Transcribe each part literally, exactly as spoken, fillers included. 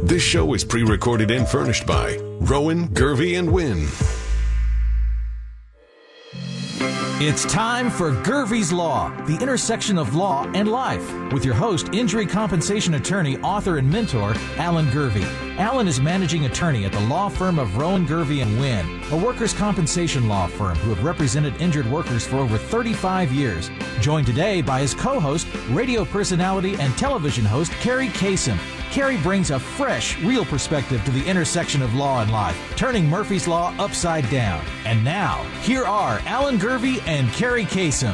This show is pre-recorded and furnished by Rowan, Gervey, and Wynn. It's time for Gervey's Law, the intersection of law and life, with your host, injury compensation attorney, author, and mentor, Alan Gervey. Alan is managing attorney at the law firm of Rowan, Gervey, and Wynn, a workers' compensation law firm who have represented injured workers for over thirty-five years. Joined today by his co-host, radio personality, and television host, Carrie Kasem. Carrie brings a fresh, real perspective to the intersection of law and life, turning Murphy's Law upside down. And now, here are Alan Gervey and Carrie Kasem.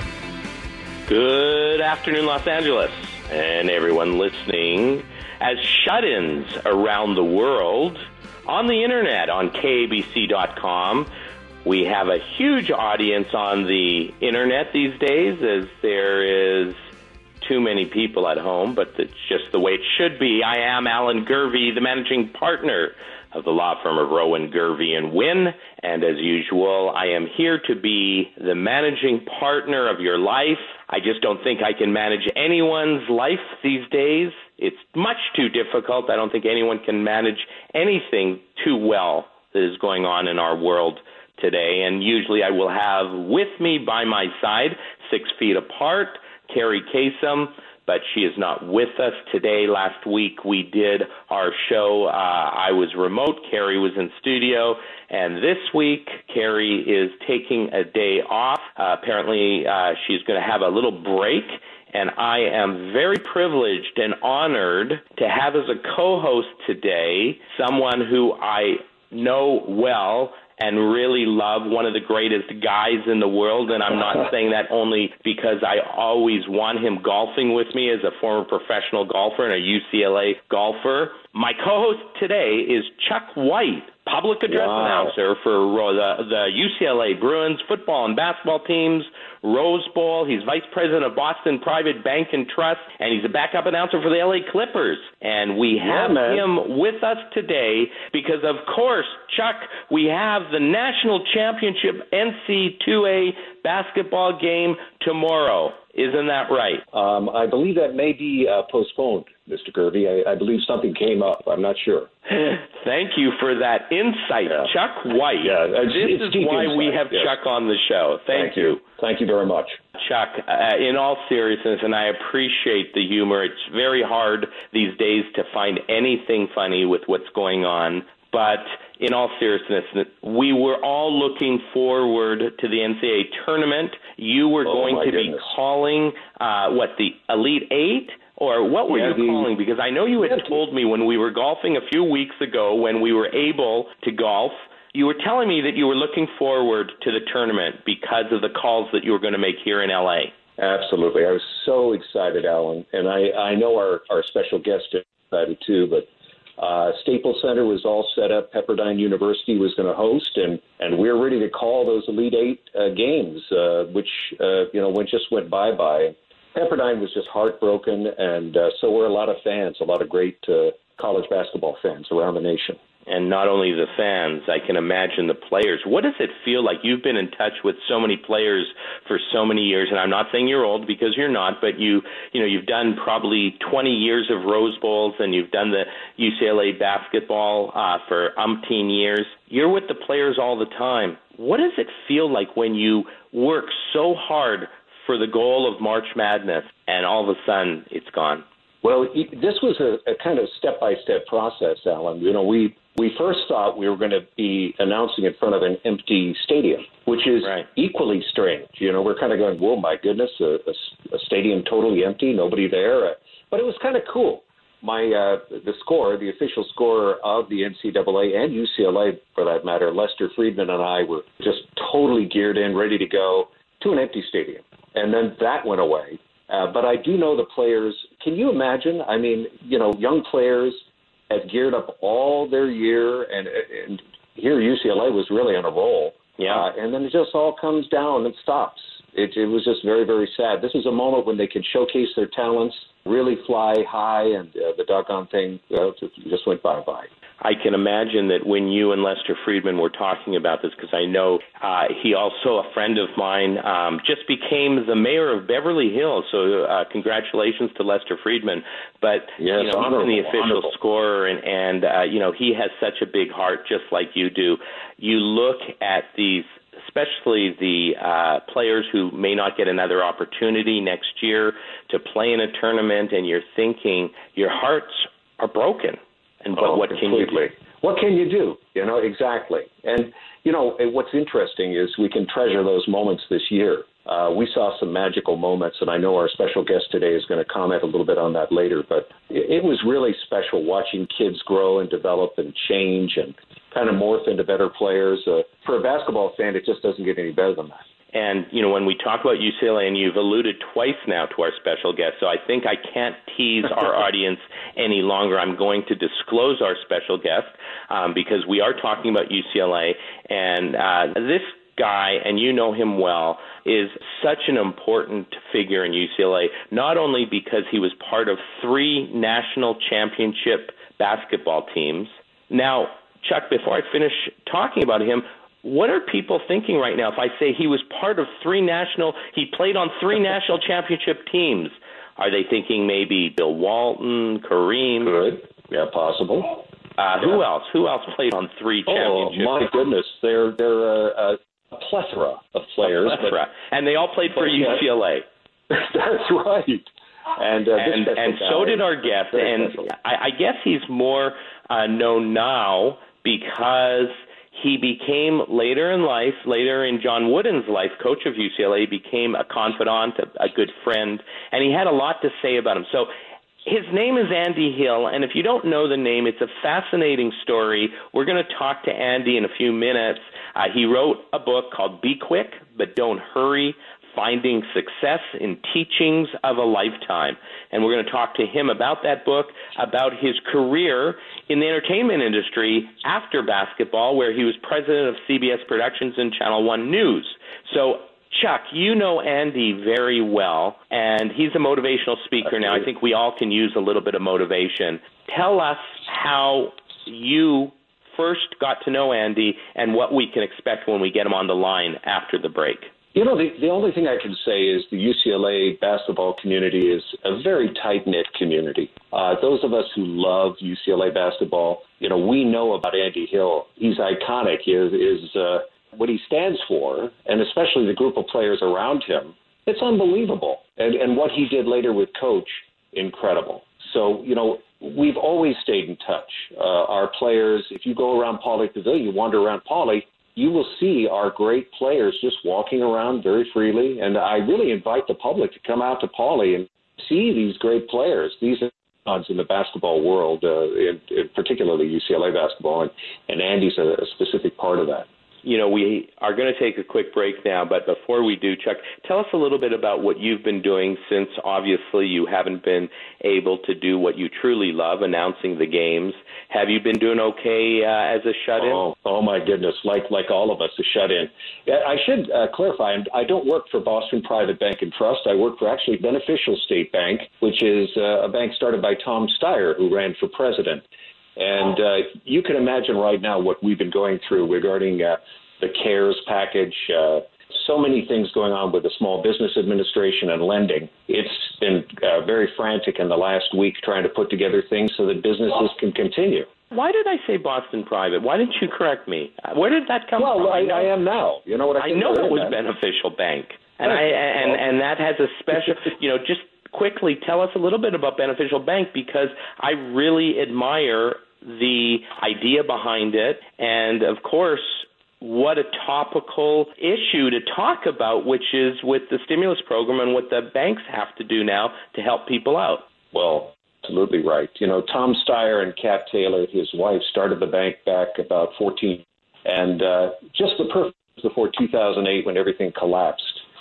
Good afternoon, Los Angeles, and everyone listening. As shut-ins around the world, on the internet, on K A B C dot com, we have a huge audience on the internet these days, as there is too many people at home, but it's just the way it should be. I am Alan Gervey, the managing partner of the law firm of Rowan, Gervey, and Wynn, and as usual, I am here to be the managing partner of your life. I just don't think I can manage anyone's life these days. It's much too difficult. I don't think anyone can manage anything too well that is going on in our world today, and usually I will have with me by my side, six feet apart, Carrie Kasem, but she is not with us today. Last week we did our show. Uh, I was remote. Carrie was in studio. And this week, Carrie is taking a day off. Uh, apparently, uh, she's going to have a little break. And I am very privileged and honored to have as a co-host today someone who I know well and really love, one of the greatest guys in the world, and I'm not saying that only because I always want him golfing with me as a former professional golfer and a U C L A golfer. My co-host today is Chuck White, public address wow. announcer for the, the U C L A Bruins football and basketball teams, Rose Bowl. He's vice president of Boston Private Bank and Trust, and he's a backup announcer for the L A Clippers. And we have yeah, him with us today because, of course, Chuck, we have the national championship N C double A basketball game tomorrow. Isn't that right? Um, I believe that may be uh, postponed, Mister Gervey. I, I believe something came up. I'm not sure. Thank you for that insight, yeah. Chuck White. Yeah, this it's is why insight. we have yes. Chuck on the show. Thank, Thank you. you. Thank you very much. Chuck, uh, in all seriousness, and I appreciate the humor, it's very hard these days to find anything funny with what's going on. But in all seriousness, we were all looking forward to the N C double A tournament. You were oh, going to goodness. be calling, uh, what, the Elite Eight? Or what were yeah, you the, calling? Because I know you had yeah, told me when we were golfing a few weeks ago, when we were able to golf, you were telling me that you were looking forward to the tournament because of the calls that you were going to make here in L A. Absolutely. I was so excited, Alan. And I, I know our, our special guest is excited too, but Uh, Staples Center was all set up. Pepperdine University was going to host, and, and we were ready to call those Elite Eight uh, games, uh, which, uh, you know, went, just went bye-bye. Pepperdine was just heartbroken, and uh, so were a lot of fans, a lot of great uh, college basketball fans around the nation. And not only the fans, I can imagine the players. What does it feel like? You've been in touch with so many players for so many years, and I'm not saying you're old because you're not, but you, you know, you've done probably twenty years of Rose Bowls, and you've done the U C L A basketball uh, for umpteen years. You're with the players all the time. What does it feel like when you work so hard for the goal of March Madness, and all of a sudden it's gone? Well, this was a, a kind of step-by-step process, Alan. You know, we we first thought we were going to be announcing in front of an empty stadium, which is right. equally strange. You know, we're kind of going, whoa, my goodness, a, a, a stadium totally empty, nobody there. But it was kind of cool. My uh, the score, the official scorer of the N C double A and U C L A, for that matter, Lester Friedman and I were just totally geared in, ready to go to an empty stadium. And then that went away. Uh, but I do know the players. Can you imagine? I mean, you know, young players have geared up all their year, and, and here U C L A was really on a roll. Yeah. Uh, and then it just all comes down and stops. It, it was just very, very sad. This is a moment when they can showcase their talents, really fly high, and uh, the doggone thing uh, just went bye-bye. I can imagine that when you and Lester Friedman were talking about this, because I know uh, he also, a friend of mine, um, just became the mayor of Beverly Hills. So uh, congratulations to Lester Friedman. But yes, you know, he's been the official honorable. scorer, and, and uh, you know, he has such a big heart, just like you do. You look at these, especially the uh, players who may not get another opportunity next year to play in a tournament, and you're thinking your hearts are broken. And but oh, what completely. can you do? What can you do? You know, exactly. And, you know, what's interesting is we can treasure those moments this year. Uh, we saw some magical moments, and I know our special guest today is going to comment a little bit on that later, but it, it was really special watching kids grow and develop and change and kind of morph into better players. Uh, for a basketball fan, it just doesn't get any better than that. And, you know, when we talk about U C L A, and you've alluded twice now to our special guest, so I think I can't tease our audience any longer. I'm going to disclose our special guest um, because we are talking about U C L A. And uh, this guy, and you know him well, is such an important figure in U C L A, not only because he was part of three national championship basketball teams. Now, Chuck, before I finish talking about him, what are people thinking right now if I say he was part of three national, he played on three national championship teams? Are they thinking maybe Bill Walton, Kareem? Good. Yeah, possible. Uh, who else? Who else played on three championships? Oh, my goodness. They're, they're uh, a plethora of players. A plethora. But, and they all played for U C L A. That's right. And uh, and, and so did our guest. And I, I guess he's more uh, known now because he became, later in life, later in John Wooden's life, coach of U C L A, became a confidant, a, a good friend, and he had a lot to say about him. So his name is Andy Hill, and if you don't know the name, it's a fascinating story. We're going to talk to Andy in a few minutes. Uh, he wrote a book called Be Quick, But Don't Hurry, Finding Success in Teachings of a Lifetime. And we're going to talk to him about that book, about his career in the entertainment industry after basketball, where he was president of C B S Productions and Channel One News. So, Chuck, you know Andy very well, and he's a motivational speaker now. I think we all can use a little bit of motivation. Tell us how you first got to know Andy and what we can expect when we get him on the line after the break. You know, the, the only thing I can say is the U C L A basketball community is a very tight-knit community. Uh, those of us who love U C L A basketball, you know, we know about Andy Hill. He's iconic. He is, is uh, what he stands for, and especially the group of players around him, it's unbelievable. And, and what he did later with Coach, incredible. So, you know, we've always stayed in touch. Uh, our players, if you go around Pauley Pavilion, you wander around Pauley, you will see our great players just walking around very freely. And I really invite the public to come out to Pauley and see these great players. These are odds in the basketball world, uh, in, in particularly U C L A basketball, and, and Andy's a, a specific part of that. You know, we are going to take a quick break now, but before we do, Chuck, tell us a little bit about what you've been doing since obviously you haven't been able to do what you truly love, announcing the games. Have you been doing okay uh, as a shut-in? Oh, oh, my goodness, like like all of us, a shut-in. I should uh, clarify, I don't work for Boston Private Bank and Trust. I work for actually Beneficial State Bank, which is uh, a bank started by Tom Steyer, who ran for president. And uh, you can imagine right now what we've been going through regarding uh, the CARES package, uh, so many things going on with the Small Business Administration and lending. It's been uh, very frantic in the last week trying to put together things so that businesses can continue. Why did I say Boston Private? Why didn't you correct me? Where did that come well, from? Well, I, I am now. You know what I I know it was Beneficial Bank. And I and, and that has a special, you know, just quickly tell us a little bit about Beneficial Bank, because I really admire the idea behind it, and of course, what a topical issue to talk about, which is with the stimulus program and what the banks have to do now to help people out. Well, absolutely right. You know, Tom Steyer and Kat Taylor, his wife, started the bank back about fourteen, and uh, just the perfect before two thousand eight when everything collapsed.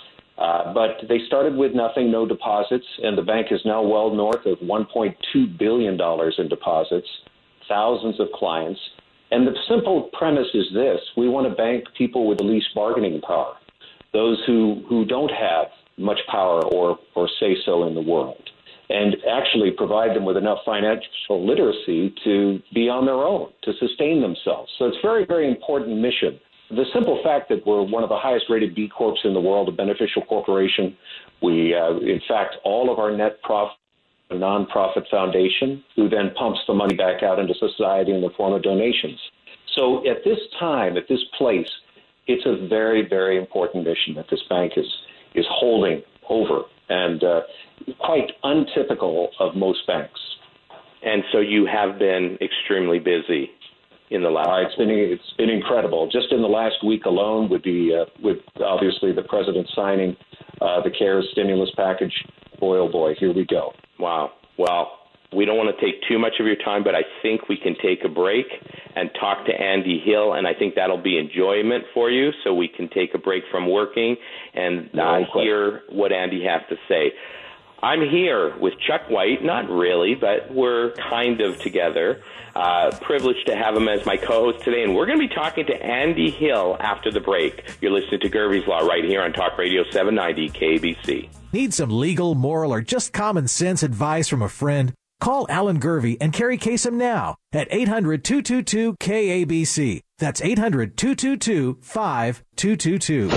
Uh, but they started with nothing, no deposits, and the bank is now well north of one point two billion dollars in deposits, thousands of clients. And the simple premise is this: we want to bank people with the least bargaining power, those who, who don't have much power or, or say-so in the world. and actually provide them with enough financial literacy to be on their own, to sustain themselves. So it's a very, very important mission. The simple fact that we're one of the highest-rated B Corps in the world, a beneficial corporation, we, uh, in fact, all of our net profit, a non-profit foundation, who then pumps the money back out into society in the form of donations. So at this time, at this place, it's a very, very important mission that this bank is is holding over, and uh, quite untypical of most banks. And so you have been extremely busy in the last. Uh, it's been it's been incredible. Just in the last week alone, with the uh, with obviously the president signing uh, the CARES stimulus package. Boy, oh boy, here we go. Wow. Well, we don't want to take too much of your time, but I think we can take a break and talk to Andy Hill, and I think that'll be enjoyment for you, so we can take a break from working and uh, no hear what Andy has to say. I'm here with Chuck White, not really, but we're kind of together. Uh, privileged to have him as my co-host today, and we're going to be talking to Andy Hill after the break. You're listening to Gervie's Law right here on Talk Radio seven ninety K A B C. Need some legal, moral, or just common sense advice from a friend? Call Alan Gervie and Carrie Kasem now at eight hundred, two two two, K A B C. That's eight hundred, two two two, five two two two.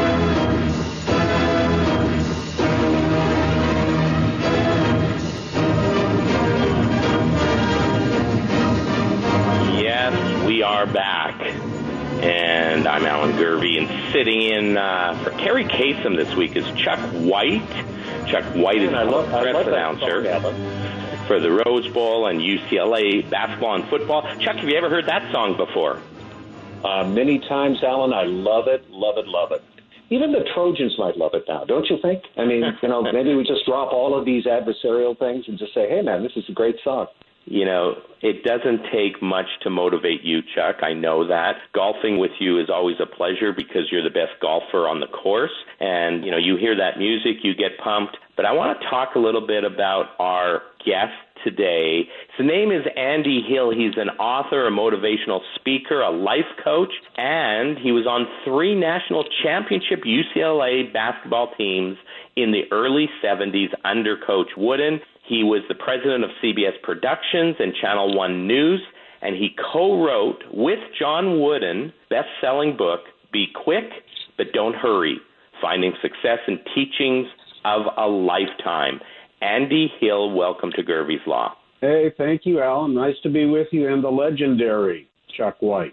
Yes, we are back. And I'm Alan Gervie, and sitting in uh, for Carrie Kasem this week is Chuck White. Chuck White is the press announcer for the Rose Bowl and U C L A basketball and football. Chuck, have you ever heard that song before? Uh, many times, Alan. I love it, love it, love it. Even the Trojans might love it now, don't you think? I mean, you know, maybe we just drop all of these adversarial things and just say, hey, man, this is a great song. You know, it doesn't take much to motivate you, Chuck. I know that. Golfing with you is always a pleasure because you're the best golfer on the course. And, you know, you hear that music, you get pumped. But I want to talk a little bit about our guest today. His name is Andy Hill. He's an author, a motivational speaker, a life coach, and he was on three national championship U C L A basketball teams in the early seventies under Coach Wooden. He was the president of C B S Productions and Channel One News, and he co-wrote with John Wooden best-selling book, Be Quick, But Don't Hurry, Finding Success in Teachings of a Lifetime. Andy Hill, welcome to Gervie's Law. Hey, thank you, Alan. Nice to be with you and the legendary Chuck White.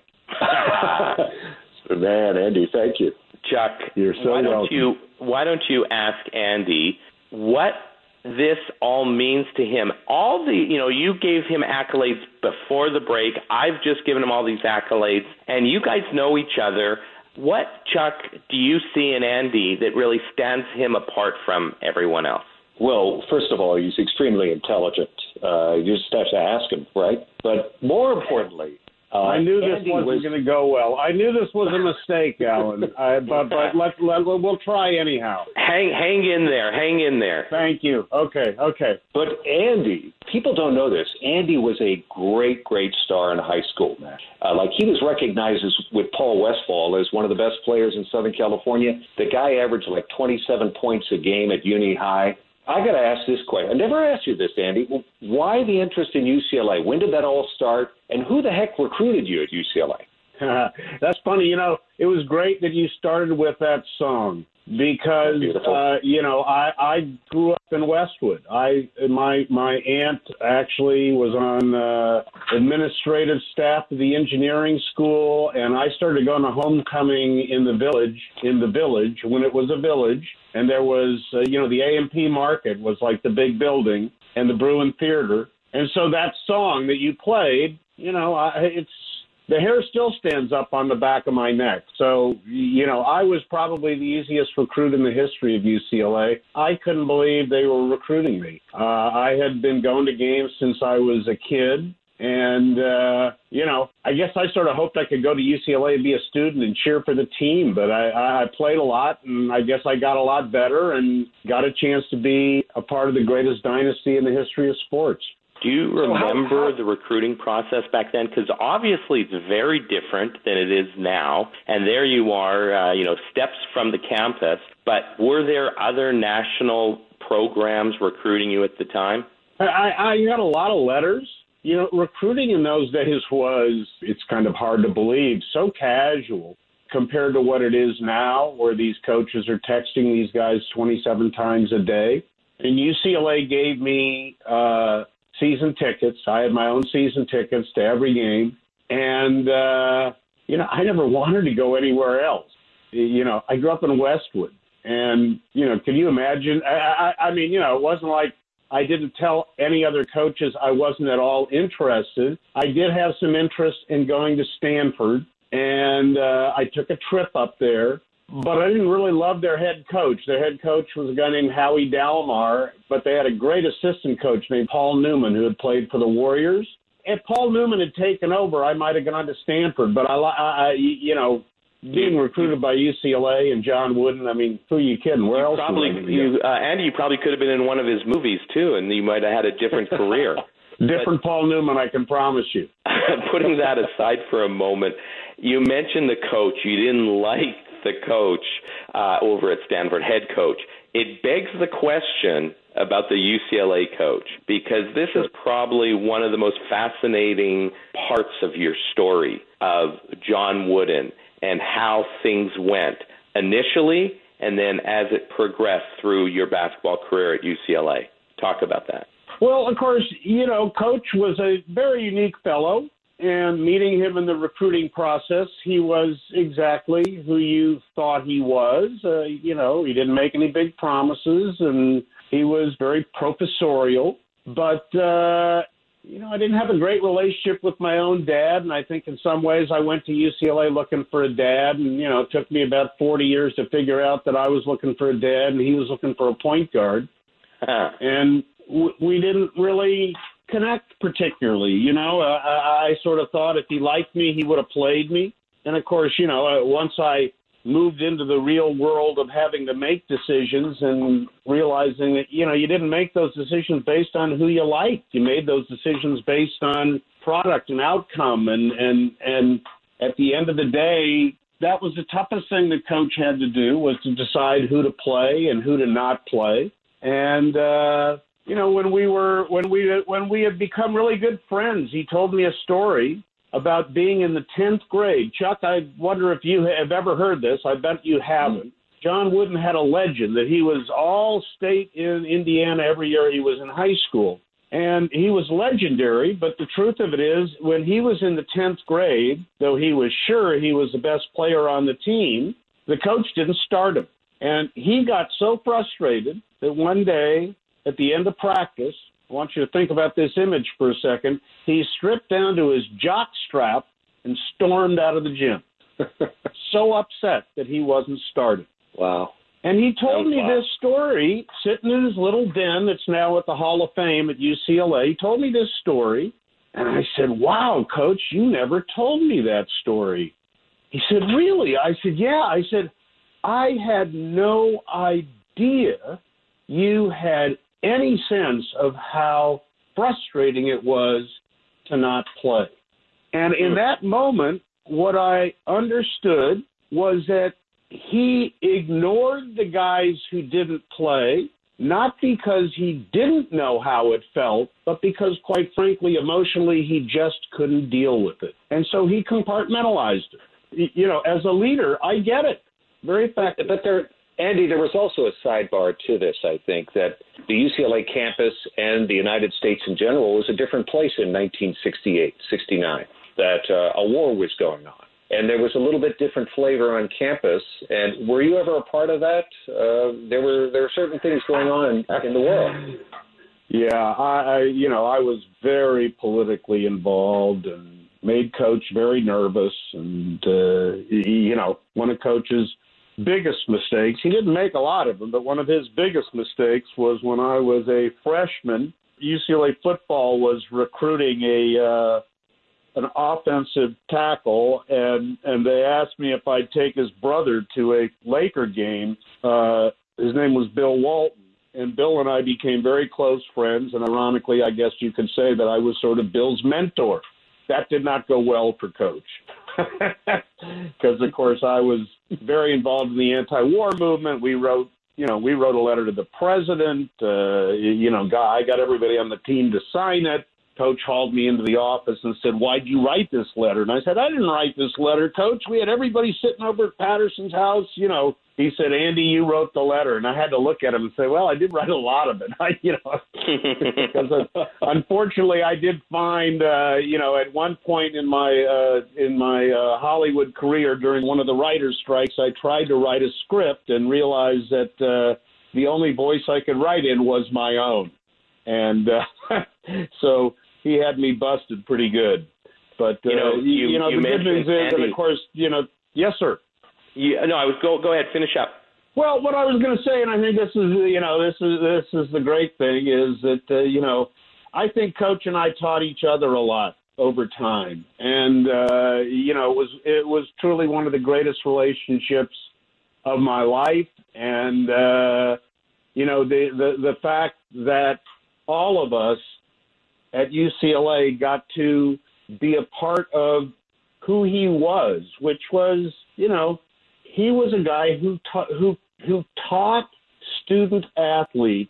Man, Andy, thank you. Chuck, You're so why don't welcome. you why don't you ask Andy what this all means to him? All the, you know, you gave him accolades before the break. I've just given him all these accolades, and you guys know each other. What, Chuck, do you see in Andy that really stands him apart from everyone else? Well, first of all, he's extremely intelligent. Uh, you just have to ask him, right? But more importantly, uh, I knew this Andy wasn't was going to go well. I knew this was a mistake, Alan. I, but but let, let, we'll try anyhow. Hang, hang in there. Hang in there. Thank you. Okay, okay. But Andy, people don't know this. Andy was a great, great star in high school, man. Uh, like he was recognized as, with Paul Westphal as one of the best players in Southern California. The guy averaged like twenty-seven points a game at Uni High. I got to ask this question. I never asked you this, Andy. Why the interest in U C L A? When did that all start? And who the heck recruited you at U C L A? That's funny. You know, it was great that you started with that song because, uh, you know, I, I grew up in Westwood. I my my aunt actually was on uh, administrative staff of the engineering school, and I started going to homecoming in the village, in the village when it was a village. And there was, uh, you know, the A and P Market was like the big building and the Bruin Theater. And so that song that you played, you know, I, it's the hair still stands up on the back of my neck. So, you know, I was probably the easiest recruit in the history of U C L A. I couldn't believe they were recruiting me. Uh, I had been going to games since I was a kid. And, uh, you know, I guess I sort of hoped I could go to U C L A and be a student and cheer for the team. But I, I played a lot, and I guess I got a lot better and got a chance to be a part of the greatest dynasty in the history of sports. Do you remember so how, how, the recruiting process back then? Because obviously it's very different than it is now. And there you are, uh, you know, steps from the campus. But were there other national programs recruiting you at the time? I, I got a lot of letters. You know, recruiting in those days was, it's kind of hard to believe, so casual compared to what it is now, where these coaches are texting these guys twenty-seven times a day. And U C L A gave me uh, season tickets. I had my own season tickets to every game. And, uh, you know, I never wanted to go anywhere else. You know, I grew up in Westwood. And, you know, can you imagine? I, I, I mean, you know, it wasn't like I didn't tell any other coaches I wasn't at all interested. I did have some interest in going to Stanford, and uh, I took a trip up there. But I didn't really love their head coach. Their head coach was a guy named Howie Dalmar, but they had a great assistant coach named Paul Newman who had played for the Warriors. If Paul Newman had taken over, I might have gone to Stanford. But, I, I you know, being recruited by U C L A and John Wooden, I mean, who are you kidding? Where you else? Probably, you, uh, Andy, you probably could have been in one of his movies, too, and you might have had a different career. Different but, Paul Newman, I can promise you. Putting that aside for a moment, you mentioned the coach. You didn't like the coach uh, over at Stanford, head coach. It begs the question about the U C L A coach, because this is probably one of the most fascinating parts of your story of John Wooden and how things went initially and then as it progressed through your basketball career at U C L A. Talk about that. Well, of course, you know, Coach was a very unique fellow, and meeting him in the recruiting process, he was exactly who you thought he was. Uh, you know, he didn't make any big promises, and he was very professorial. But, uh, you know, I didn't have a great relationship with my own dad, and I think in some ways I went to U C L A looking for a dad, and, you know, it took me about forty years to figure out that I was looking for a dad and he was looking for a point guard. And w- we didn't really connect particularly. You know, uh, I, I sort of thought if he liked me, he would have played me. And, of course, you know, uh, once I moved into the real world of having to make decisions and realizing that, you know, you didn't make those decisions based on who you liked. You made those decisions based on product and outcome. And, and, and at the end of the day, that was the toughest thing the coach had to do, was to decide who to play and who to not play. And, uh, you know, when we were when we when we had become really good friends, he told me a story about being in the tenth grade. Chuck, I wonder if you have ever heard this. I bet you haven't. Mm-hmm. John Wooden had a legend that he was all state in Indiana every year he was in high school. And he was legendary, but the truth of it is, when he was in the tenth grade, though he was sure he was the best player on the team, the coach didn't start him. And he got so frustrated that one day, at the end of practice, I want you to think about this image for a second, he stripped down to his jock strap and stormed out of the gym. So upset that he wasn't started. Wow. And he told me wow. this story, sitting in his little den that's now at the Hall of Fame at U C L A. He told me this story, and I said, wow, Coach, you never told me that story. He said, really? I said, yeah. I said, I had no idea you had any sense of how frustrating it was to not play. And in that moment, what I understood was that he ignored the guys who didn't play, not because he didn't know how it felt, but because, quite frankly, emotionally, he just couldn't deal with it. And so he compartmentalized it. You know, as a leader, I get it. Very effective. But there, Andy, there was also a sidebar to this, I think, that the U C L A campus and the United States in general was a different place in nineteen sixty-eight, sixty-nine, that uh, a war was going on. And there was a little bit different flavor on campus. And were you ever a part of that? Uh, there were there were certain things going on in, in the world. Yeah, I, I you know, I was very politically involved and made Coach very nervous. And, uh, he, you know, one of Coach's biggest mistakes, he didn't make a lot of them, but one of his biggest mistakes was when I was a freshman, U C L A football was recruiting a uh, an offensive tackle, and, and they asked me if I'd take his brother to a Laker game. Uh, his name was Bill Walton, and Bill and I became very close friends, and ironically, I guess you could say that I was sort of Bill's mentor. That did not go well for Coach because, of course, I was very involved in the anti-war movement. We wrote you know, we wrote a letter to the president. Uh, you know, got, I got everybody on the team to sign it. Coach hauled me into the office and said, "Why'd you write this letter?" And I said, "I didn't write this letter, Coach. We had everybody sitting over at Patterson's house. You know," he said, "Andy, you wrote the letter." And I had to look at him and say, "Well, I did write a lot of it." I, you know, because uh, unfortunately I did find, uh, you know, at one point in my uh, in my uh, Hollywood career during one of the writers' strikes, I tried to write a script and realized that uh, the only voice I could write in was my own, and uh, so. He had me busted pretty good, but uh, you know, you, you know you the good news is, and of course, you know, yes, sir. You, no, I was go go ahead, finish up. Well, what I was going to say, and I think this is, you know, this is this is the great thing is that uh, you know, I think Coach and I taught each other a lot over time, and uh, you know, it was it was truly one of the greatest relationships of my life, and uh, you know, the, the the fact that all of us at U C L A got to be a part of who he was, which was, you know, he was a guy who ta- who who taught student athletes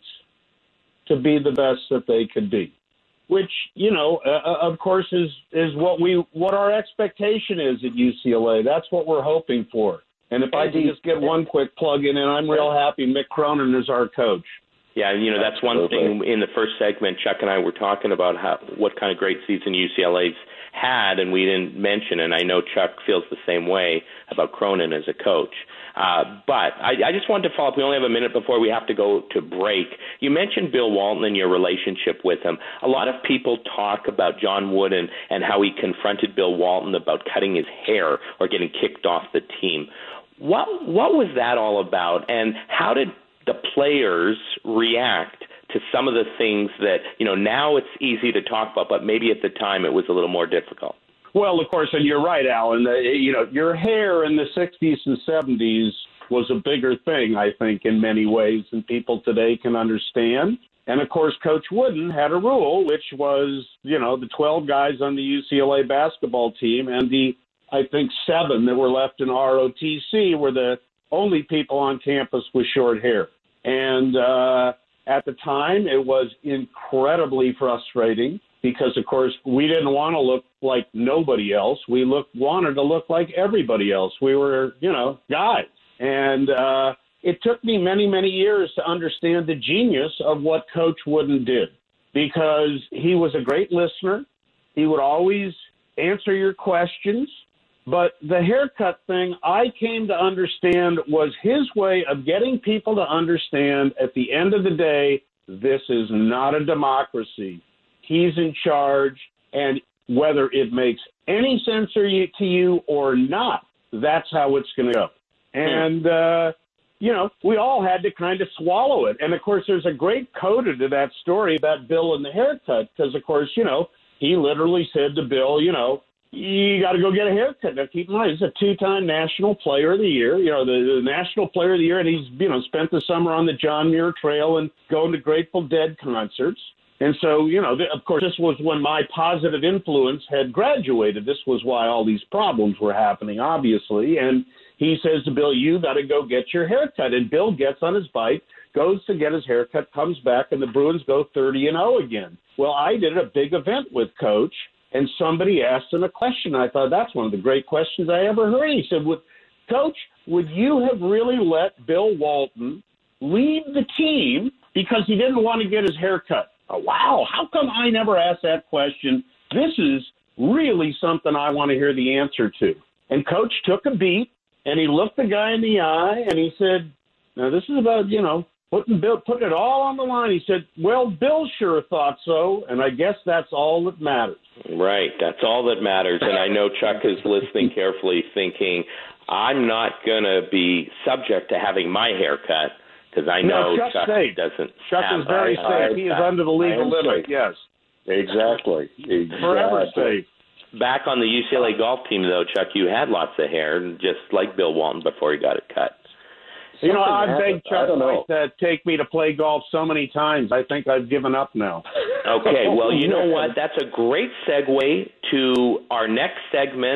to be the best that they could be, which, you know, uh, of course is is what we what our expectation is at U C L A. That's what we're hoping for. And if I can just get one quick plug in, and I'm real happy Mick Cronin is our coach. Yeah, you know, that's one thing in the first segment, Chuck and I were talking about how what kind of great season U C L A's had, and we didn't mention, and I know Chuck feels the same way about Cronin as a coach. Uh, but I, I just wanted to follow up. We only have a minute before we have to go to break. You mentioned Bill Walton and your relationship with him. A lot of people talk about John Wooden and how he confronted Bill Walton about cutting his hair or getting kicked off the team. What what was that all about, and how did the players react to some of the things that, you know, now it's easy to talk about, but maybe at the time it was a little more difficult? Well, of course, and you're right, Alan. Uh, you know, your hair in the sixties and seventies was a bigger thing, I think, in many ways than people today can understand. And, of course, Coach Wooden had a rule, which was, you know, the twelve guys on the U C L A basketball team and the, I think, seven that were left in R O T C were the only people on campus with short hair. And uh, at the time, it was incredibly frustrating because, of course, we didn't want to look like nobody else. We looked, wanted to look like everybody else. We were, you know, guys. And uh, it took me many, many years to understand the genius of what Coach Wooden did, because he was a great listener. He would always answer your questions. But the haircut thing, I came to understand, was his way of getting people to understand at the end of the day, this is not a democracy. He's in charge, and whether it makes any sense to you or not, that's how it's going to go. And, uh, you know, we all had to kind of swallow it. And, of course, there's a great coda to that story about Bill and the haircut because, of course, you know, he literally said to Bill, you know, you got to go get a haircut. Now, keep in mind, he's a two-time National Player of the Year, you know, the, the National Player of the Year, and he's, you know, spent the summer on the John Muir Trail and going to Grateful Dead concerts. And so, you know, th- of course, this was when my positive influence had graduated. This was why all these problems were happening, obviously. And he says to Bill, you got to go get your haircut. And Bill gets on his bike, goes to get his haircut, comes back, and the Bruins go thirty and oh again. Well, I did a big event with Coach, and somebody asked him a question. I thought, that's one of the great questions I ever heard. He said, Coach, would you have really let Bill Walton leave the team because he didn't want to get his hair cut? Oh, wow, how come I never asked that question? This is really something I want to hear the answer to. And Coach took a beat, and he looked the guy in the eye, and he said, now this is about, you know, putting Bill, putting it all on the line. He said, well, Bill sure thought so, and I guess that's all that matters. Right, that's all that matters. And I know Chuck is listening carefully thinking, I'm not going to be subject to having my hair cut because I know no, Chuck safe. doesn't Chuck have is very I, safe. I, he is under the legal limit, safe. yes. Exactly. exactly. Forever safe. Back on the U C L A golf team, though, Chuck, you had lots of hair, just like Bill Walton before he got it cut. You know, I've happened. begged Chuck White to take me to play golf so many times, I think I've given up now. Okay, well, you know what? That's a great segue to our next segment,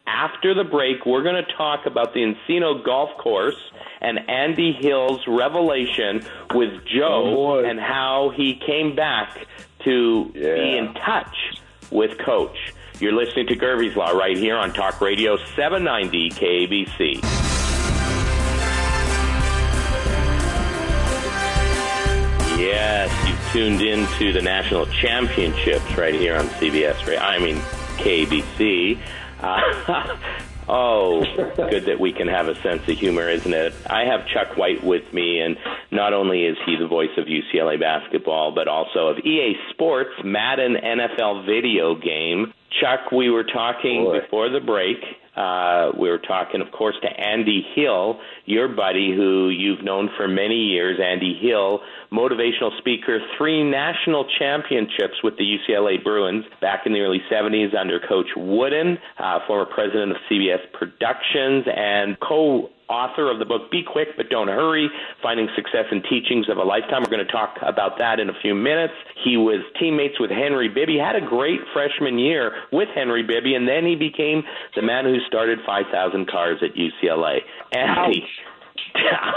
After the break, we're going to talk about the Encino Golf Course and Andy Hill's revelation with Joe oh and how he came back to yeah. be in touch with Coach. You're listening to Gervie's Law right here on Talk Radio seven ninety K A B C. Yes, you've tuned into the National Championships right here on C B S, right? I mean, K A B C. Uh, oh, good that we can have a sense of humor, isn't it? I have Chuck White with me, and not only is he the voice of U C L A basketball, but also of E A Sports Madden N F L video game. Chuck, we were talking Boy. before the break. Uh, we were talking, of course, to Andy Hill, your buddy who you've known for many years. Andy Hill, motivational speaker, three national championships with the U C L A Bruins back in the early seventies under Coach Wooden, uh, former president of C B S Productions, and co author of the book Be Quick But Don't Hurry, Finding Success in Teachings of a Lifetime. We're going to talk about that in a few minutes. He was teammates with Henry Bibby, had a great freshman year with Henry Bibby, and then he became the man who started five thousand Cars at U C L A. Andy, ouch.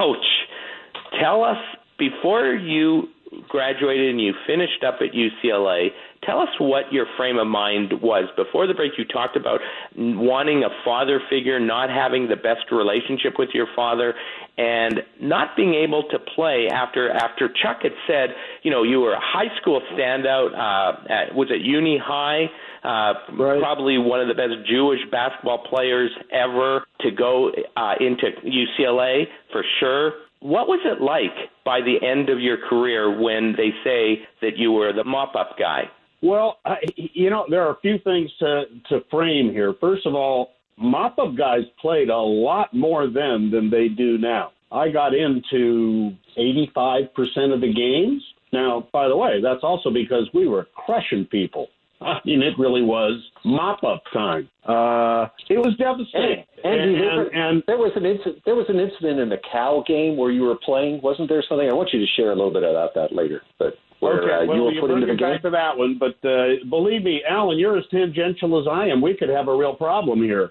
ouch. Tell us, before you graduated and you finished up at U C L A, tell us what your frame of mind was. Before the break, you talked about wanting a father figure, not having the best relationship with your father, and not being able to play after after Chuck had said, you know, you were a high school standout, uh, at, was it Uni High, uh, right. probably one of the best Jewish basketball players ever to go uh, into U C L A, for sure. What was it like by the end of your career when they say that you were the mop-up guy? Well, I, you know, there are a few things to, to frame here. First of all, mop-up guys played a lot more then than they do now. I got into eighty-five percent of the games. Now, by the way, that's also because we were crushing people. I mean, it really was mop-up time. Uh, it was devastating. And, and, and, and, and there was an incident. There was an incident in the Cal game where you were playing. Wasn't there something? I want you to share a little bit about that later. But where okay, uh, well, you were you put into the game. back to that one. But uh, believe me, Alan, you're as tangential as I am. We could have a real problem here.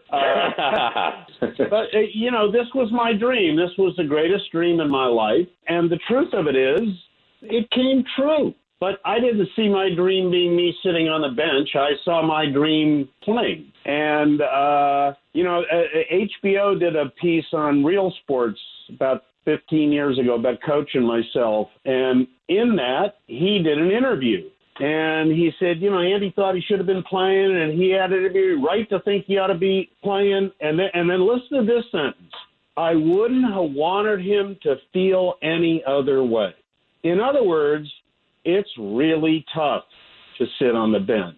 Uh, but uh, you know, this was my dream. This was the greatest dream in my life. And the truth of it is, it came true. But I didn't see my dream being me sitting on the bench. I saw my dream playing. And, uh, you know, H B O did a piece on Real Sports about fifteen years ago about Coach and myself. And in that, he did an interview. And he said, you know, Andy thought he should have been playing, and he had every right to think he ought to be playing. And then, and then listen to this sentence. I wouldn't have wanted him to feel any other way. In other words, it's really tough to sit on the bench.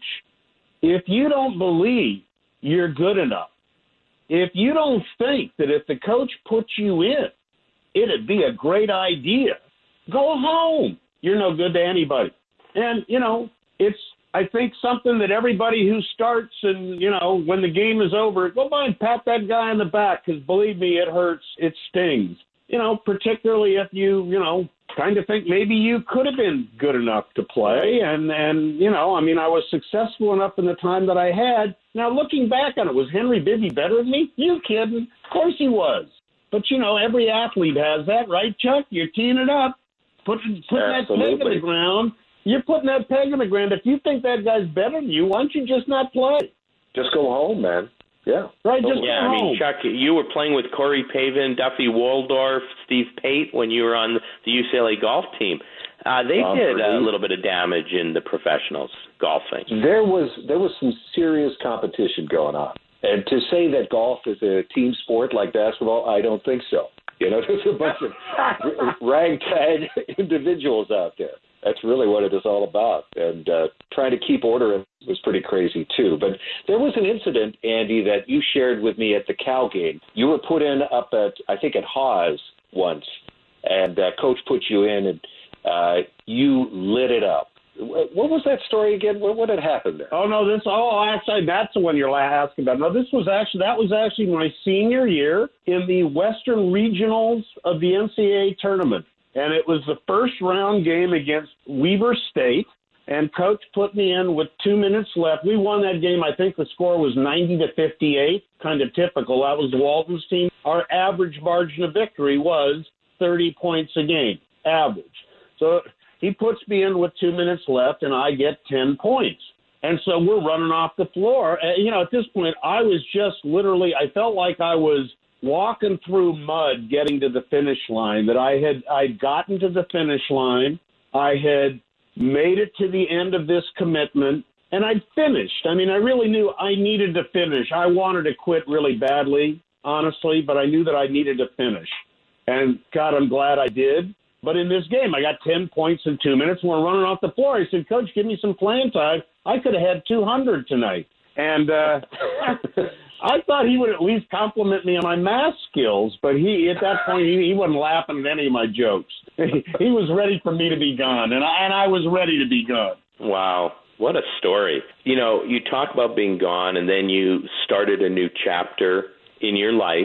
If you don't believe you're good enough, if you don't think that if the coach puts you in, it'd be a great idea, go home. You're no good to anybody. And, you know, it's, I think, something that everybody who starts and, you know, when the game is over, go by and pat that guy on the back, because believe me, it hurts, it stings. You know, particularly if you, you know, kind of think maybe you could have been good enough to play. And, and, you know, I mean, I was successful enough in the time that I had. Now, looking back on it, was Henry Bibby better than me? You kidding? Of course he was. But, you know, every athlete has that, right, Chuck? You're teeing it up, putting, putting that peg in the ground. You're putting that peg in the ground. If you think that guy's better than you, why don't you just not play? Just go home, man. Yeah. Right, just yeah, go I home. mean, Chuck, you were playing with Corey Pavin, Duffy Waldorf, Steve Pate when you were on the U C L A golf team. Uh, they Bob did Purdy. a little bit of damage in the professionals golfing. There was there was some serious competition going on. And to say that golf is a team sport like basketball, I don't think so. You know, there's a bunch of ragtag individuals out there. That's really what it is all about. And uh, trying to keep order was pretty crazy, too. But there was an incident, Andy, that you shared with me at the Cal game. You were put in up at, I think, at Haas once, and uh, Coach put you in, and uh, you lit it up. What was that story again? What, what had happened there? Oh, no, this, oh, actually, that's the one you're asking about. No, this was actually, that was actually my senior year in the Western Regionals of the N C double A tournament. And it was the first round game against Weber State. and Coach put me in with two minutes left. We won that game. I think the score was ninety to fifty-eight, kind of typical. That was Walton's team. Our average margin of victory was thirty points a game, average. So he puts me in with two minutes left, and I get ten points. And so we're running off the floor. Uh, you know, at this point, I was just literally, I felt like I was walking through mud getting to the finish line, that I had I'd gotten to the finish line. I had made it to the end of this commitment, and I'd finished. I mean, I really knew I needed to finish. I wanted to quit really badly, honestly, but I knew that I needed to finish. And, God, I'm glad I did. But in this game, I got ten points in two minutes, and we're running off the floor. I said, Coach, give me some playing time. I could have had two hundred tonight. And uh, I thought he would at least compliment me on my math skills, but he at that point, he, he wasn't laughing at any of my jokes. He was ready for me to be gone, and I, and I was ready to be gone. Wow. What a story. You know, you talk about being gone, and then you started a new chapter in your life,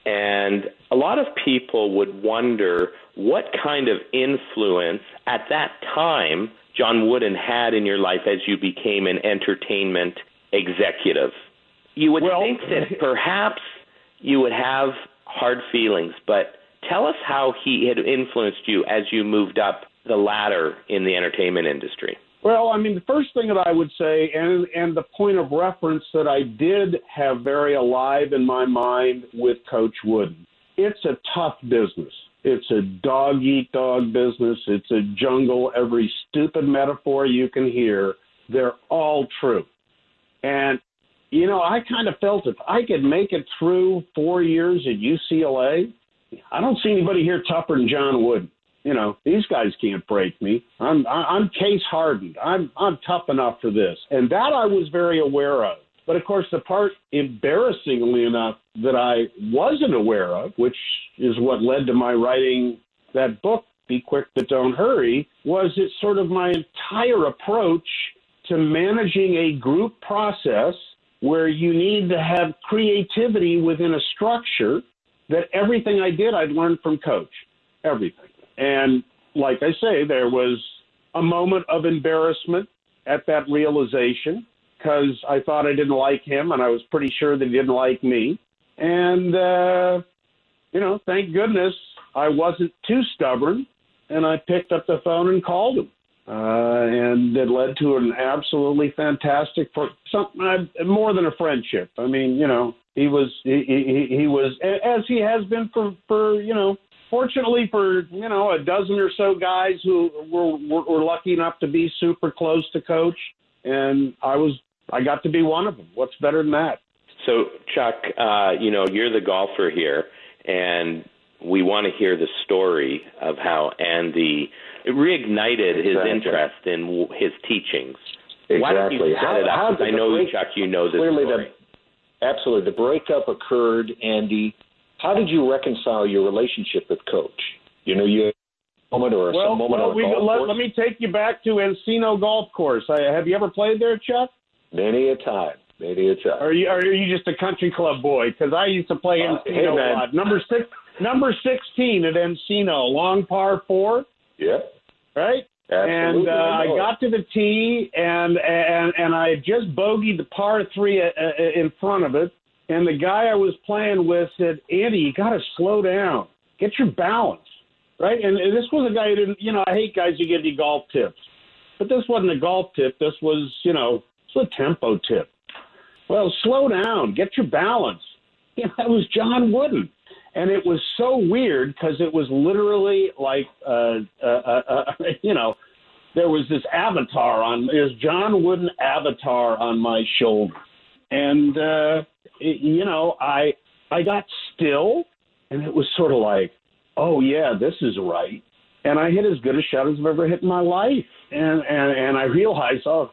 and a lot of people would wonder what kind of influence at that time John Wooden had in your life as you became an entertainment executive. You would well, think that perhaps you would have hard feelings, but tell us how he had influenced you as you moved up the ladder in the entertainment industry. Well, I mean, the first thing that I would say, and and the point of reference that I did have very alive in my mind with Coach Wooden, it's a tough business. It's a dog-eat-dog business. It's a jungle. Every stupid metaphor you can hear, they're all true. And, you know, I kind of felt if I could make it through four years at U C L A, I don't see anybody here tougher than John Wooden. You know, these guys can't break me. I'm I'm case hardened. I'm I'm tough enough for this. And that I was very aware of. But, of course, the part, embarrassingly enough, that I wasn't aware of, which is what led to my writing that book, Be Quick But Don't Hurry, was it sort of my entire approach to managing a group process where you need to have creativity within a structure, that everything I did I'd learned from Coach, everything. And like I say, there was a moment of embarrassment at that realization, because I thought I didn't like him, and I was pretty sure that he didn't like me. And, uh, you know, thank goodness I wasn't too stubborn, and I picked up the phone and called him. Uh, and it led to an absolutely fantastic, something uh, more than a friendship. I mean, you know, he was, he, he, he was, as he has been for, for, you know, fortunately for, you know, a dozen or so guys who were, were, were lucky enough to be super close to Coach. And I was, I got to be one of them. What's better than that? So, Chuck, uh, you know, you're the golfer here, and we want to hear the story of how Andy reignited his exactly. interest in his teachings. Exactly. Why don't you set it up? I know, break, Chuck, you know this clearly story. The, absolutely. The breakup occurred, Andy. How did you reconcile your relationship with Coach? You know, you moment or well, some moment well, on we, golf let, course? let me take you back to Encino Golf Course. I, have you ever played there, Chuck? Many a time. Many a time. Or are you, or are you just a country club boy? Because I used to play uh, Encino hey, a lot. Number six, number sixteen at Encino, long par four. Yeah. Right? Absolutely. And uh, I, I got to the tee, and and and I had just bogeyed the par three uh, in front of it. And the guy I was playing with said, Andy, you got to slow down. Get your balance. Right? And this was a guy who didn't, you know, I hate guys who give you golf tips. But this wasn't a golf tip. This was, you know, it's a tempo tip. Well, slow down. Get your balance. You know, that was John Wooden. And it was so weird because it was literally like, uh, uh, uh, uh, you know, there was this avatar on, there's John Wooden avatar on my shoulder. And, uh, it, you know, I I got still, and it was sort of like, oh, yeah, this is right. And I hit as good a shot as I've ever hit in my life. And and, and I realized, oh,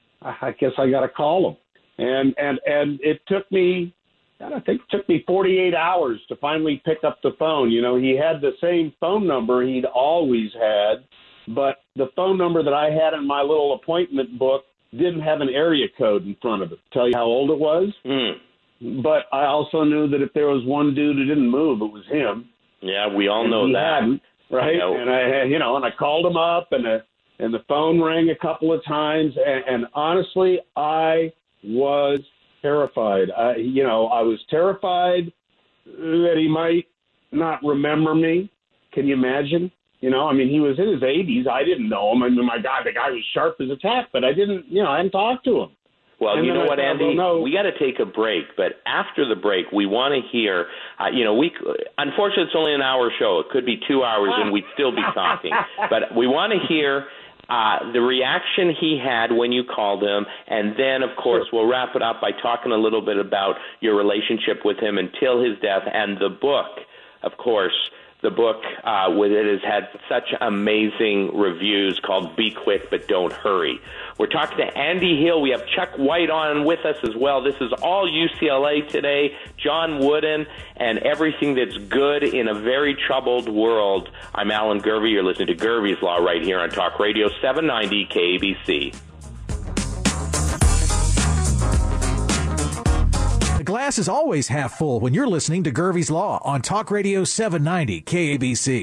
I guess I got to call him. And, and, and it took me, I think it took me forty-eight hours to finally pick up the phone. You know, he had the same phone number he'd always had, but the phone number that I had in my little appointment book didn't have an area code in front of it. Tell you how old it was? Mm. But I also knew that if there was one dude who didn't move, it was him. Yeah, we all know he that. Hadn't, right? You know. And I, you know, and I called him up, and uh, and the phone rang a couple of times, and, and honestly, I was terrified. I, you know, I was terrified that he might not remember me. Can you imagine? You know, I mean, he was in his eighties. I didn't know him. I mean, my God, the guy was sharp as a tack, but I didn't, you know, I hadn't talked to him. Well, and you know I what, thought, Andy? well, no. We got to take a break, but after the break, we want to hear, uh, you know, we, unfortunately, it's only an hour show. It could be two hours, and we'd still be talking. But we want to hear uh, the reaction he had when you called him, and then, of course, we'll wrap it up by talking a little bit about your relationship with him until his death, and the book, of course. The book uh, with it has had such amazing reviews called Be Quick But Don't Hurry. We're talking to Andy Hill. We have Chuck White on with us as well. This is all U C L A today, John Wooden, and everything that's good in a very troubled world. I'm Alan Gervey. You're listening to Gervey's Law right here on Talk Radio seven ninety K A B C. The glass is always half full when you're listening to Gervey's Law on Talk Radio seven ninety K A B C.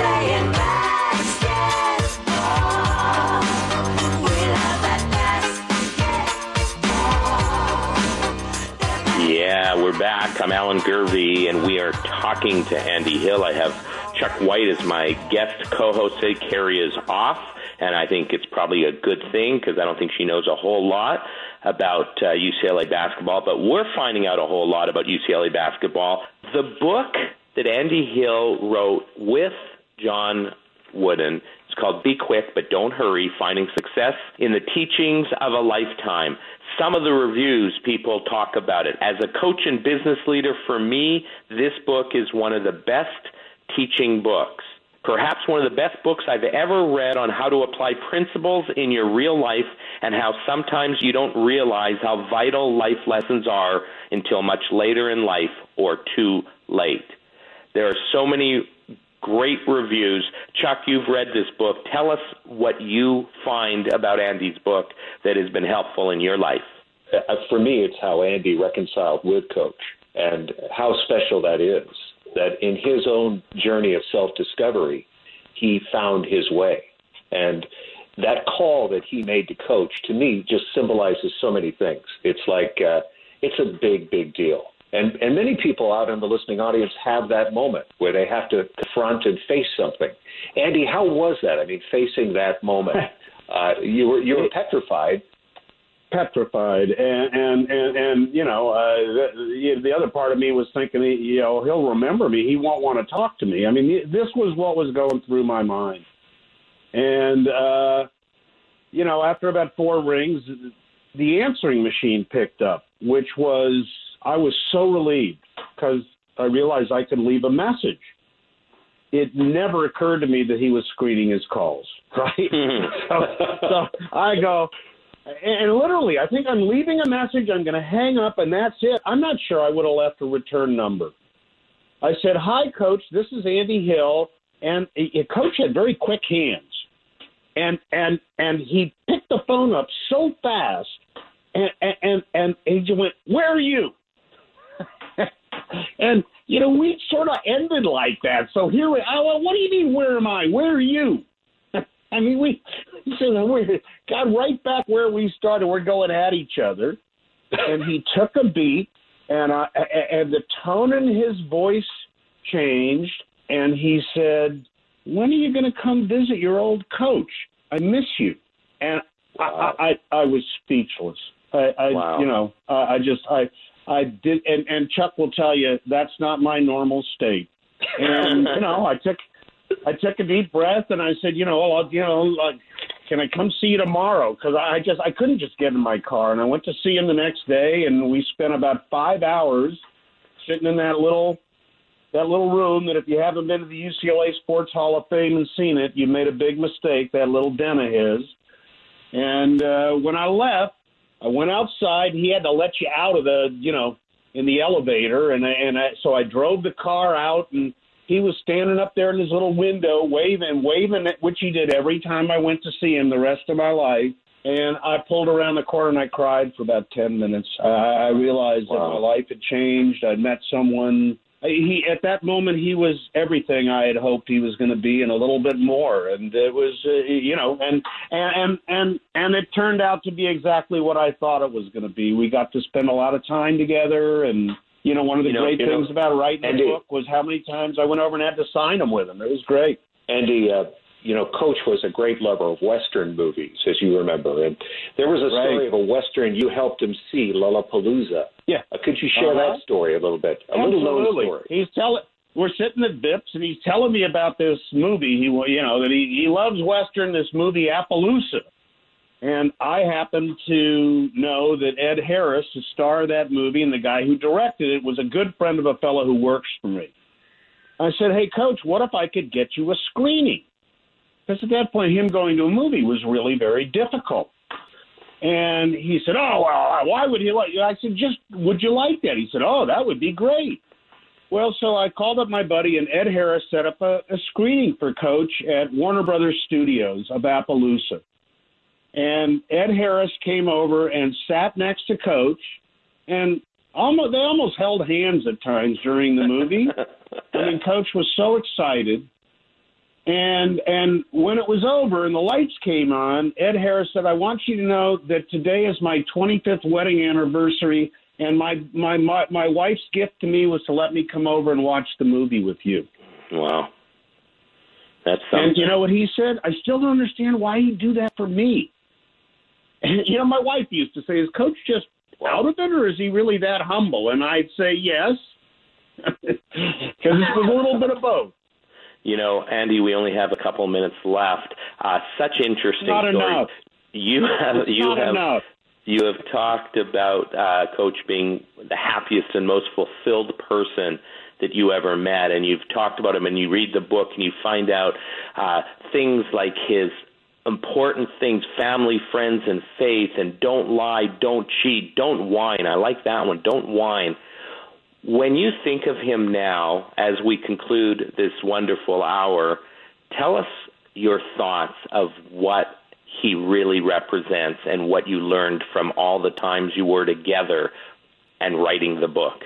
Yeah, we're back. I'm Alan Gervey, and we are talking to Andy Hill. I have Chuck White as my guest co-host today. Carrie is off, and I think it's probably a good thing because I don't think she knows a whole lot about uh, U C L A basketball, but we're finding out a whole lot about U C L A basketball. The book that Andy Hill wrote with John Wooden is called Be Quick But Don't Hurry, Finding Success in the Teachings of a Lifetime. Some of the reviews, people talk about it. As a coach and business leader, for me, this book is one of the best teaching books. Perhaps one of the best books I've ever read on how to apply principles in your real life and how sometimes you don't realize how vital life lessons are until much later in life or too late. There are so many great reviews. Chuck, you've read this book. Tell us what you find about Andy's book that has been helpful in your life. Uh, for me, it's how Andy reconciled with Coach and how special that is. That in his own journey of self-discovery, he found his way. And that call that he made to Coach, to me, just symbolizes so many things. It's like, uh, it's a big, big deal. And, and many people out in the listening audience have that moment where they have to confront and face something. Andy, how was that? I mean, facing that moment. Uh, you were you were petrified. Petrified, and and and, and you know, uh, the, the other part of me was thinking, you know, he'll remember me. He won't want to talk to me. I mean, this was what was going through my mind. And uh, you know, after about four rings, the answering machine picked up, which was I was so relieved because I realized I could leave a message. It never occurred to me that he was screening his calls, right? so, so I go. And literally, I think I'm leaving a message, I'm going to hang up, and that's it. I'm not sure I would have left a return number. I said, hi, Coach, this is Andy Hill. And Coach had very quick hands. And and and he picked the phone up so fast, and, and, and he just went, where are you? And, you know, we sort of ended like that. So here we are. Well, what do you mean, where am I? Where are you? I mean, we we got right back where we started. We're going at each other, and he took a beat, and I, and the tone in his voice changed, and he said, "When are you going to come visit your old coach? I miss you." And wow. I, I I was speechless. I, I wow. you know I just I I did, and, and Chuck will tell you that's not my normal state, and you know I took. I took a deep breath and I said, you know, I'll, you know, like, can I come see you tomorrow? Because I just I couldn't just get in my car. And I went to see him the next day, and we spent about five hours sitting in that little that little room that if you haven't been to the U C L A Sports Hall of Fame and seen it, you made a big mistake, that little den of his. And uh, when I left, I went outside. He had to let you out of the, you know, in the elevator. And, and I, so I drove the car out, and he was standing up there in his little window waving, waving, which he did every time I went to see him the rest of my life. And I pulled around the corner and I cried for about ten minutes. I, I realized wow. that my life had changed. I'd met someone he at that moment he was everything I had hoped he was going to be, and a little bit more. And it was, uh, you know, and and and and it turned out to be exactly what I thought it was going to be. We got to spend a lot of time together, and you know, one of the you know, great things know, about writing Andy, the book was how many times I went over and had to sign them with him. It was great. Andy, uh, you know, Coach was a great lover of Western movies, as you remember. And there was a right. story of a Western you helped him see, Lollapalooza. Yeah. Uh, could you share uh-huh. that story a little bit? A Absolutely. little known story. He's telling. We're sitting at Vips, and he's telling me about this movie. He, you know, that he, he loves Western. This movie, Appaloosa. And I happen to know that Ed Harris, the star of that movie, and the guy who directed it, was a good friend of a fellow who works for me. I said, hey, Coach, what if I could get you a screening? Because at that point, him going to a movie was really very difficult. And he said, oh, well, why would he like you? I said, just, would you like that? He said, oh, that would be great. Well, so I called up my buddy, and Ed Harris set up a, a screening for Coach at Warner Brothers Studios of Appaloosa. And Ed Harris came over and sat next to Coach, and almost they almost held hands at times during the movie. I mean, Coach was so excited. And and when it was over and the lights came on, Ed Harris said, I want you to know that today is my twenty-fifth wedding anniversary, and my, my, my, my wife's gift to me was to let me come over and watch the movie with you. Wow. That's something. And you know what he said? I still don't understand why he'd do that for me. And, you know, my wife used to say, is Coach just out of it, or is he really that humble? And I'd say yes, because it was a little bit of both. You know, Andy, we only have a couple minutes left. Uh, such interesting Not story. enough. You have it's you not have enough. you have talked about uh, Coach being the happiest and most fulfilled person that you ever met, and you've talked about him, and you read the book and you find out uh, things like his important things, family, friends, and faith, and don't lie, don't cheat, don't whine. I like that one, don't whine. When you think of him now, as we conclude this wonderful hour, tell us your thoughts of what he really represents and what you learned from all the times you were together and writing the book.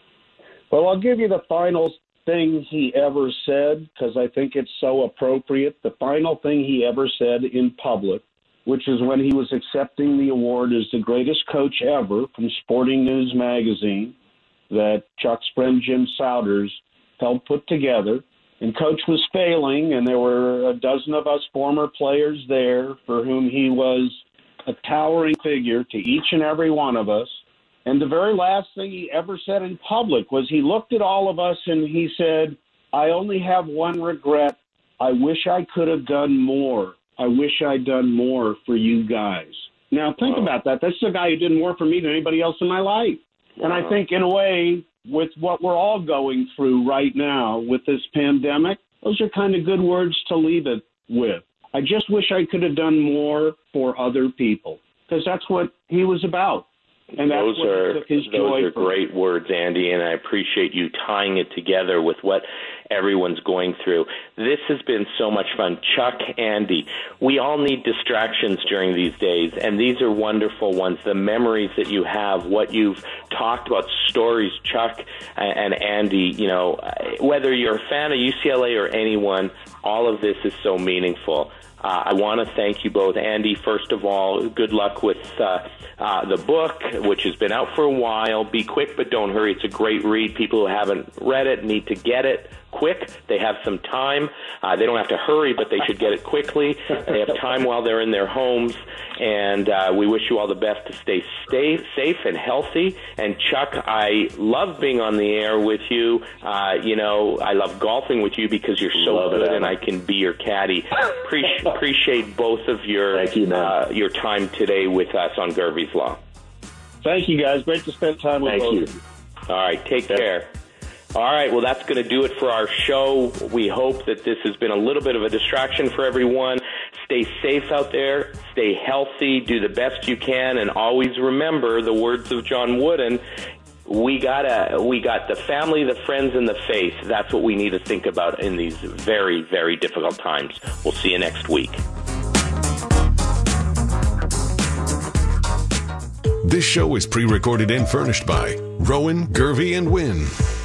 Well, I'll give you the final thing he ever said, because I think it's so appropriate. The final thing he ever said in public, which is when he was accepting the award as the greatest coach ever from Sporting News magazine that Chuck's friend Jim Souders helped put together. And Coach was failing, and there were a dozen of us former players there for whom he was a towering figure to each and every one of us. And the very last thing he ever said in public was he looked at all of us and he said, I only have one regret. I wish I could have done more. I wish I'd done more for you guys. Now, think wow. about that. That's the guy who did more for me than anybody else in my life. Wow. And I think, in a way, with what we're all going through right now with this pandemic, those are kind of good words to leave it with. I just wish I could have done more for other people, because that's what he was about. And that's those what are took his those joy are from. Great words, Andy, and I appreciate you tying it together with what everyone's going through. This has been so much fun. Chuck, Andy, we all need distractions during these days, and these are wonderful ones. The memories that you have, what you've talked about, stories, Chuck and Andy, you know, whether you're a fan of U C L A or anyone, all of this is so meaningful. Uh, I want to thank you both. Andy, first of all, good luck with uh, uh, the book, which has been out for a while. Be quick, but don't hurry. It's a great read. People who haven't read it need to get it quick. They have some time. Uh, they don't have to hurry, but they should get it quickly. They have time while they're in their homes. And uh, we wish you all the best to stay, stay safe and healthy. And Chuck, I love being on the air with you. Uh, you know, I love golfing with you because you're so love good, it, and I can be your caddy. Appreciate, appreciate both of your Thank you, uh, your time today with us on Gervie's Law. Thank you, guys. Great to spend time with Thank both you. of you. All right, take yes. care. All right, well, that's going to do it for our show. We hope that this has been a little bit of a distraction for everyone. Stay safe out there. Stay healthy. Do the best you can. And always remember the words of John Wooden. We got a, we got the family, the friends, and the faith. That's what we need to think about in these very, very difficult times. We'll see you next week. This show is pre-recorded and furnished by Rowan, Gervie, and Wynn.